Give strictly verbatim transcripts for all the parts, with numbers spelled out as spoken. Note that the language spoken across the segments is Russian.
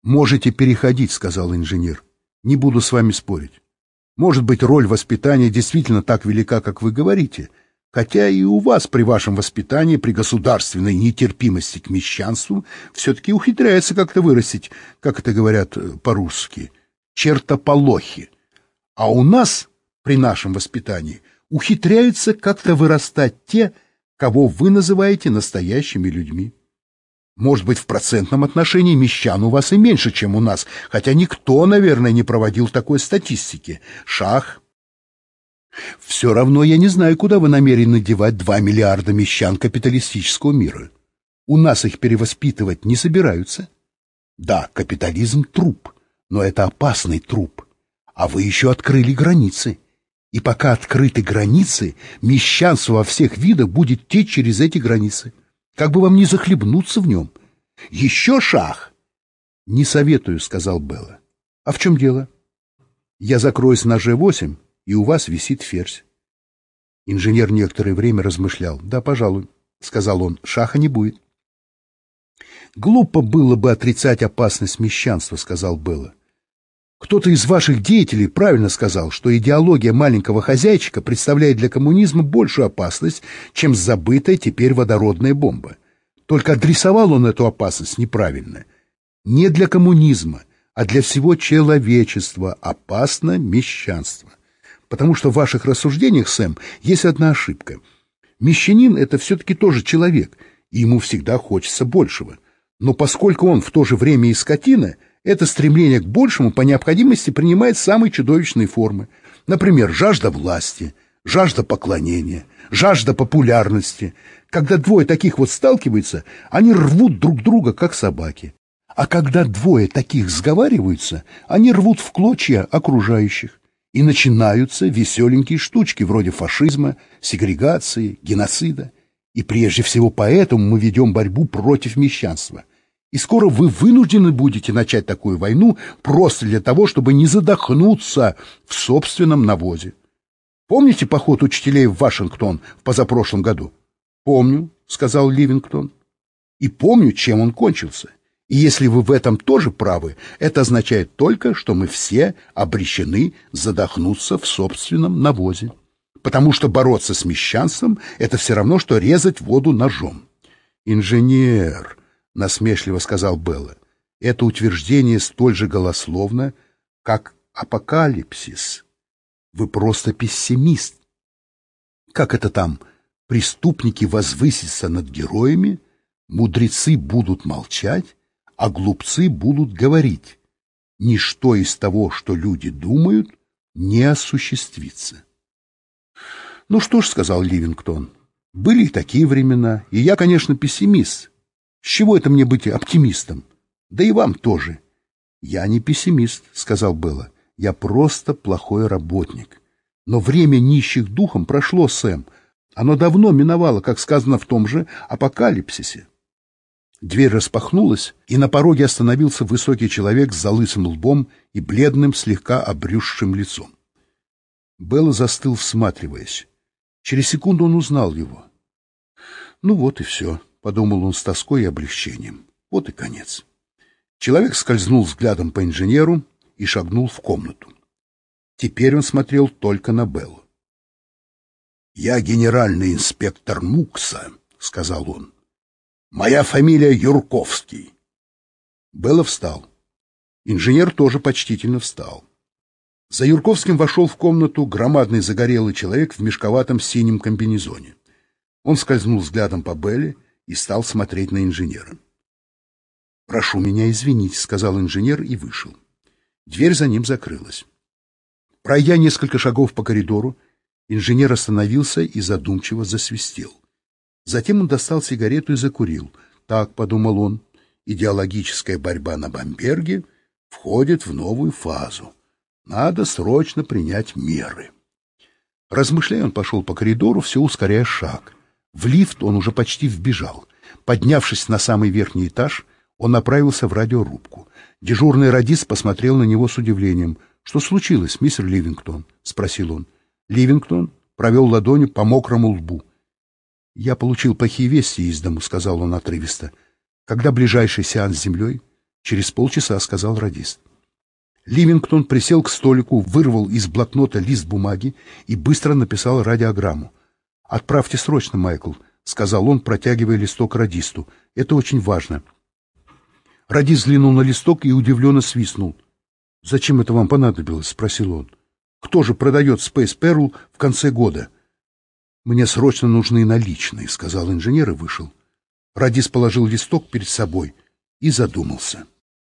«Можете переходить», — сказал инженер. «Не буду с вами спорить. Может быть, роль воспитания действительно так велика, как вы говорите, хотя и у вас при вашем воспитании, при государственной нетерпимости к мещанству, все-таки ухитряется как-то вырастить, как это говорят по-русски, чертополохи. А у нас, при нашем воспитании, ухитряются как-то вырастать те, кого вы называете настоящими людьми. Может быть, в процентном отношении мещан у вас и меньше, чем у нас, хотя никто, наверное, не проводил такой статистики. Шах. Все равно я не знаю, куда вы намерены девать два миллиарда мещан капиталистического мира. У нас их перевоспитывать не собираются. Да, капитализм — труп, но это опасный труп. А вы еще открыли границы. И пока открыты границы, мещанство во всех видах будет течь через эти границы. Как бы вам не захлебнуться в нем. Еще шах! — Не советую, — сказал Белла. — А в чем дело? Я закроюсь на Ж восемь, и у вас висит ферзь. Инженер некоторое время размышлял. — Да, пожалуй, — сказал он, — шаха не будет. — Глупо было бы отрицать опасность мещанства, — сказал Белла. Кто-то из ваших деятелей правильно сказал, что идеология маленького хозяйчика представляет для коммунизма большую опасность, чем забытая теперь водородная бомба. Только адресовал он эту опасность неправильно. Не для коммунизма, а для всего человечества опасно мещанство. Потому что в ваших рассуждениях, Сэм, есть одна ошибка. Мещанин — это все-таки тоже человек, и ему всегда хочется большего. Но поскольку он в то же время и скотина, это стремление к большему по необходимости принимает самые чудовищные формы. Например, жажда власти, жажда поклонения, жажда популярности. Когда двое таких вот сталкиваются, они рвут друг друга, как собаки. А когда двое таких сговариваются, они рвут в клочья окружающих. И начинаются веселенькие штучки вроде фашизма, сегрегации, геноцида. И прежде всего поэтому мы ведем борьбу против мещанства. И скоро вы вынуждены будете начать такую войну просто для того, чтобы не задохнуться в собственном навозе. Помните поход учителей в Вашингтон в позапрошлом году? — Помню, — сказал Ливингтон. — И помню, чем он кончился. И если вы в этом тоже правы, это означает только, что мы все обречены задохнуться в собственном навозе. Потому что бороться с мещанством — это все равно, что резать воду ножом. Инженер... — насмешливо сказал Белла. — Это утверждение столь же голословно, как апокалипсис. Вы просто пессимист. Как это там? Преступники возвысятся над героями, мудрецы будут молчать, а глупцы будут говорить. Ничто из того, что люди думают, не осуществится. — Ну что ж, — сказал Ливингтон, — были и такие времена, и я, конечно, пессимист. С чего это мне быть оптимистом? Да и вам тоже. — Я не пессимист, — сказал Белла. — Я просто плохой работник. Но время нищих духом прошло, Сэм. Оно давно миновало, как сказано в том же апокалипсисе. Дверь распахнулась, и на пороге остановился высокий человек с залысым лбом и бледным, слегка обрюзшим лицом. Белла застыл, всматриваясь. Через секунду он узнал его. — Ну вот и все, — подумал он с тоской и облегчением. Вот и конец. Человек скользнул взглядом по инженеру и шагнул в комнату. Теперь он смотрел только на Беллу. — Я генеральный инспектор МУКСа, — сказал он. — Моя фамилия Юрковский. Белла встал. Инженер тоже почтительно встал. За Юрковским вошел в комнату громадный загорелый человек в мешковатом синем комбинезоне. Он скользнул взглядом по Белле и стал смотреть на инженера. — Прошу меня извинить, — сказал инженер и вышел. Дверь за ним закрылась. Пройдя несколько шагов по коридору, инженер остановился и задумчиво засвистел. Затем он достал сигарету и закурил. Так, — подумал он, — идеологическая борьба на Бамберге входит в новую фазу. Надо срочно принять меры. Размышляя, он пошел по коридору, все ускоряя шаг. В лифт он уже почти вбежал. Поднявшись на самый верхний этаж, он направился в радиорубку. Дежурный радист посмотрел на него с удивлением. — Что случилось, мистер Ливингтон? — спросил он. Ливингтон провел ладонью по мокрому лбу. — Я получил плохие вести из дому, — сказал он отрывисто. — Когда ближайший сеанс с землей? — Через полчаса, — сказал радист. Ливингтон присел к столику, вырвал из блокнота лист бумаги и быстро написал радиограмму. «Отправьте срочно, Майкл», — сказал он, протягивая листок радисту. «Это очень важно». Радист взглянул на листок и удивленно свистнул. «Зачем это вам понадобилось?» — спросил он. «Кто же продает Space Pearl в конце года?» «Мне срочно нужны наличные», — сказал инженер и вышел. Радист положил листок перед собой и задумался.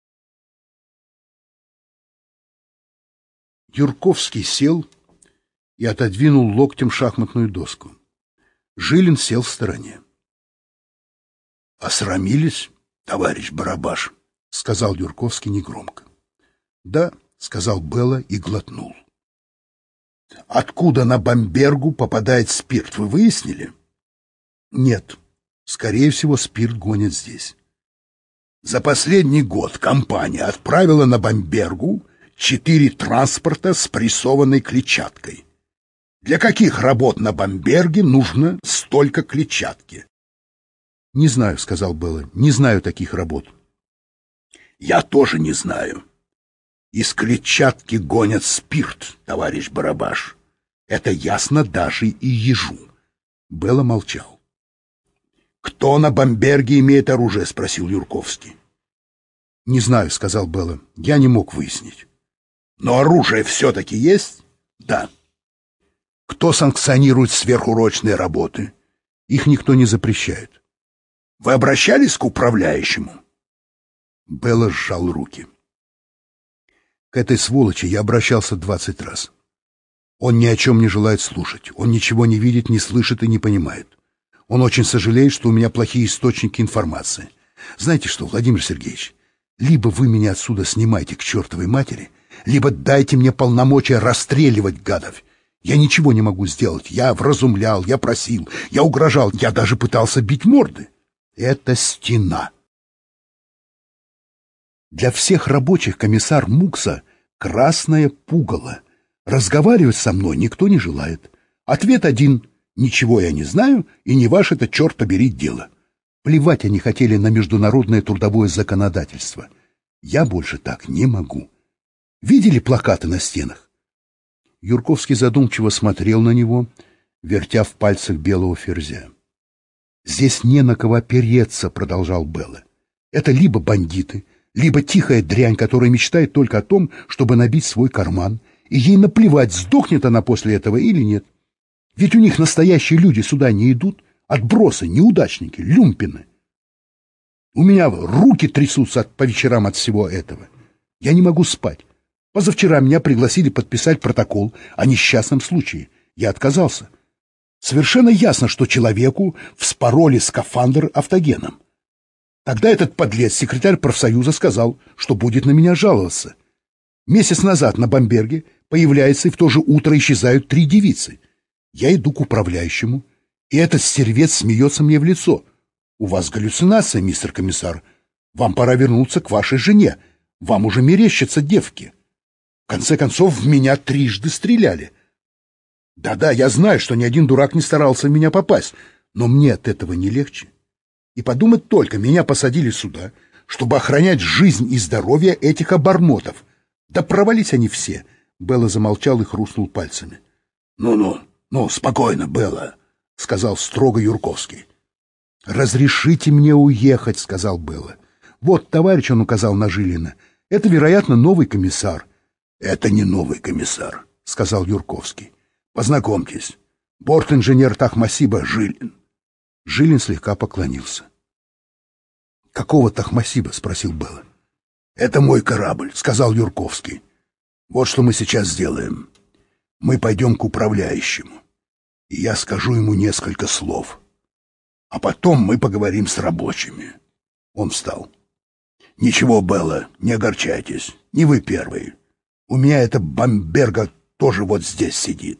Юрковский сел и отодвинул локтем шахматную доску. Жилин сел в стороне. — Осрамились, товарищ Барабаш? — сказал Юрковский негромко. — Да, — сказал Белла и глотнул. — Откуда на Бамбергу попадает спирт, вы выяснили? — Нет. Скорее всего, спирт гонят здесь. За последний год компания отправила на Бамбергу четыре транспорта с прессованной клетчаткой. Для каких работ на Бамберге нужно столько клетчатки? — Не знаю, — сказал Белла, — не знаю таких работ. — Я тоже не знаю. Из клетчатки гонят спирт, товарищ Барабаш. Это ясно даже и ежу. Белла молчал. — Кто на Бамберге имеет оружие? — спросил Юрковский. — Не знаю, — сказал Белла, — я не мог выяснить. — Но оружие все-таки есть? — Да. — Кто санкционирует сверхурочные работы? — Их никто не запрещает. — Вы обращались к управляющему? Белла сжал руки. — К этой сволочи я обращался двадцать раз. Он ни о чем не желает слушать. Он ничего не видит, не слышит и не понимает. Он очень сожалеет, что у меня плохие источники информации. Знаете что, Владимир Сергеевич, либо вы меня отсюда снимаете к чертовой матери, либо дайте мне полномочия расстреливать гадов. Я ничего не могу сделать. Я вразумлял, я просил, я угрожал, я даже пытался бить морды. Это стена. Для всех рабочих комиссар Мукса — красное пугало. Разговаривать со мной никто не желает. Ответ один — ничего я не знаю, и не ваше это, черт побери, дело. Плевать они хотели на международное трудовое законодательство. Я больше так не могу. Видели плакаты на стенах? Юрковский задумчиво смотрел на него, вертя в пальцах белого ферзя. «Здесь не на кого опереться», — продолжал Белла. «Это либо бандиты, либо тихая дрянь, которая мечтает только о том, чтобы набить свой карман, и ей наплевать, сдохнет она после этого или нет. Ведь у них настоящие люди сюда не идут, отбросы, неудачники, люмпины. У меня руки трясутся от, по вечерам от всего этого. Я не могу спать. Позавчера меня пригласили подписать протокол о несчастном случае. Я отказался. Совершенно ясно, что человеку вспороли скафандр автогеном. Тогда этот подлец, секретарь профсоюза, сказал, что будет на меня жаловаться. Месяц назад на Бамберге появляется и в то же утро исчезают три девицы. Я иду к управляющему, и этот стервец смеется мне в лицо. «У вас галлюцинация, мистер комиссар. Вам пора вернуться к вашей жене. Вам уже мерещатся девки». В конце концов, в меня трижды стреляли. Да-да, я знаю, что ни один дурак не старался в меня попасть, но мне от этого не легче. И подумать только, меня посадили сюда, чтобы охранять жизнь и здоровье этих обормотов. Да провались они все. Белла замолчал и хрустнул пальцами. «Ну-ну, ну, спокойно, Белла», — сказал строго Юрковский. «Разрешите мне уехать», — сказал Белла. «Вот, товарищ, — он указал на Жилина, — это, вероятно, новый комиссар». «Это не новый комиссар», — сказал Юрковский. «Познакомьтесь, борт-инженер Тахмасиба Жилин». Жилин слегка поклонился. «Какого Тахмасиба?» — спросил Белла. «Это мой корабль», — сказал Юрковский. «Вот что мы сейчас сделаем. Мы пойдем к управляющему, и я скажу ему несколько слов. А потом мы поговорим с рабочими». Он встал. «Ничего, Белла, не огорчайтесь, не вы первый. У меня эта Бамберга тоже вот здесь сидит».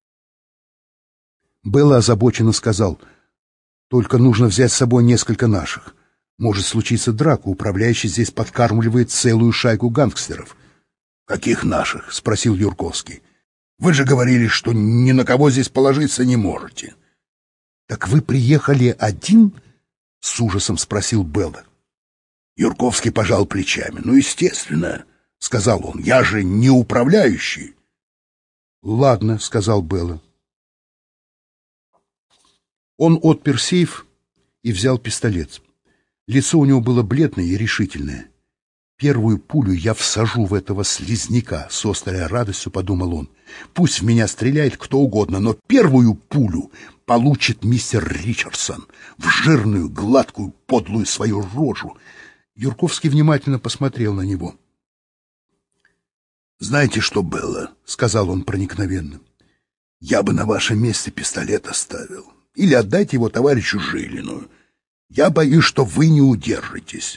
Белла озабоченно сказал: «Только нужно взять с собой несколько наших. Может случиться драка, управляющий здесь подкармливает целую шайку гангстеров». «Каких наших?» — спросил Юрковский. «Вы же говорили, что ни на кого здесь положиться не можете». «Так вы приехали один?» — с ужасом спросил Белла. Юрковский пожал плечами. «Ну, естественно», — сказал он, — «я же не управляющий». «Ладно», — сказал Белла. Он отпер сейф и взял пистолет. Лицо у него было бледное и решительное. «Первую пулю я всажу в этого слизняка», — с острой радостью подумал он. «Пусть в меня стреляет кто угодно, но первую пулю получит мистер Ричардсон в жирную, гладкую, подлую свою рожу». Юрковский внимательно посмотрел на него. «Знаете что, Белла?» — сказал он проникновенно. «Я бы на вашем месте пистолет оставил. Или отдайте его товарищу Жилину. Я боюсь, что вы не удержитесь».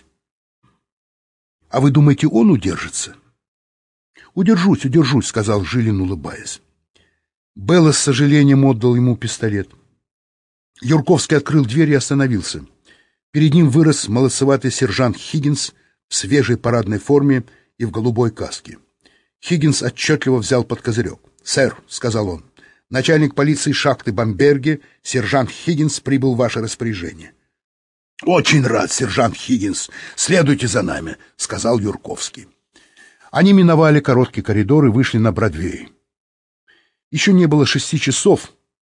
«А вы думаете, он удержится?» «Удержусь, удержусь», — сказал Жилин, улыбаясь. Белла с сожалением отдал ему пистолет. Юрковский открыл дверь и остановился. Перед ним вырос молодцеватый сержант Хиггинс в свежей парадной форме и в голубой каске. Хиггинс отчетливо взял под козырек. «Сэр», — сказал он, — «начальник полиции шахты Бамберге, сержант Хиггинс, прибыл в ваше распоряжение». «Очень рад, сержант Хиггинс. Следуйте за нами», — сказал Юрковский. Они миновали короткий коридор и вышли на Бродвей. Еще не было шести часов,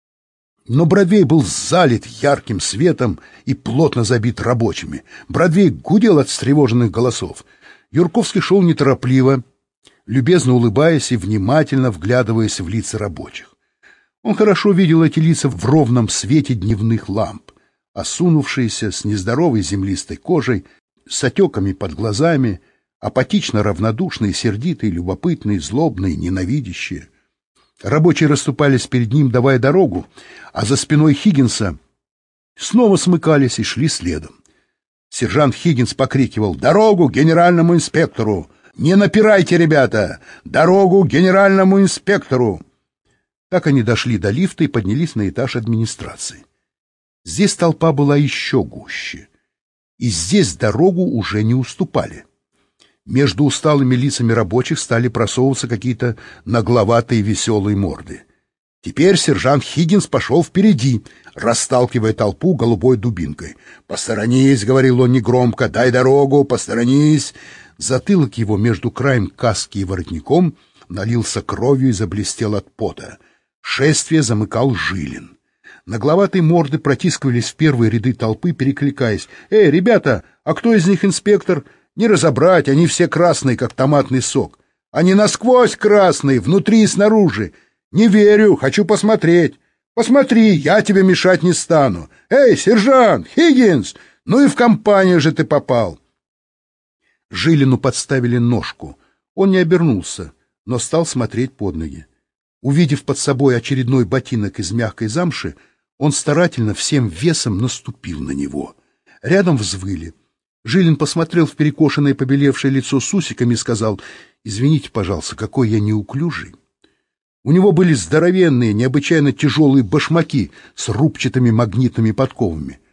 но Бродвей был залит ярким светом и плотно забит рабочими. Бродвей гудел от встревоженных голосов. Юрковский шел неторопливо, любезно улыбаясь и внимательно вглядываясь в лица рабочих. Он хорошо видел эти лица в ровном свете дневных ламп, осунувшиеся, с нездоровой землистой кожей, с отеками под глазами, апатично равнодушные, сердитые, любопытные, злобные, ненавидящие. Рабочие расступались перед ним, давая дорогу, а за спиной Хиггинса снова смыкались и шли следом. Сержант Хиггинс покрикивал: «Дорогу генеральному инспектору! Не напирайте, ребята! Дорогу генеральному инспектору!» Так они дошли до лифта и поднялись на этаж администрации. Здесь толпа была еще гуще, и здесь дорогу уже не уступали. Между усталыми лицами рабочих стали просовываться какие-то нагловатые веселые морды. Теперь сержант Хиггинс пошел впереди, расталкивая толпу голубой дубинкой. «Посторонись», — говорил он негромко, — «дай дорогу, посторонись». Затылок его между краем каски и воротником налился кровью и заблестел от пота. Шествие замыкал Жилин. Нагловатые морды протискивались в первые ряды толпы, перекликаясь: «Эй, ребята, а кто из них инспектор? Не разобрать, они все красные, как томатный сок. Они насквозь красные, внутри и снаружи. Не верю, хочу посмотреть. Посмотри, я тебе мешать не стану. Эй, сержант, Хиггинс, ну и в компанию же ты попал». Жилину подставили ножку. Он не обернулся, но стал смотреть под ноги. Увидев под собой очередной ботинок из мягкой замши, он старательно всем весом наступил на него. Рядом взвыли. Жилин посмотрел в перекошенное побелевшее лицо с усиками и сказал: «Извините, пожалуйста, какой я неуклюжий». У него были здоровенные, необычайно тяжелые башмаки с рубчатыми магнитными подковами.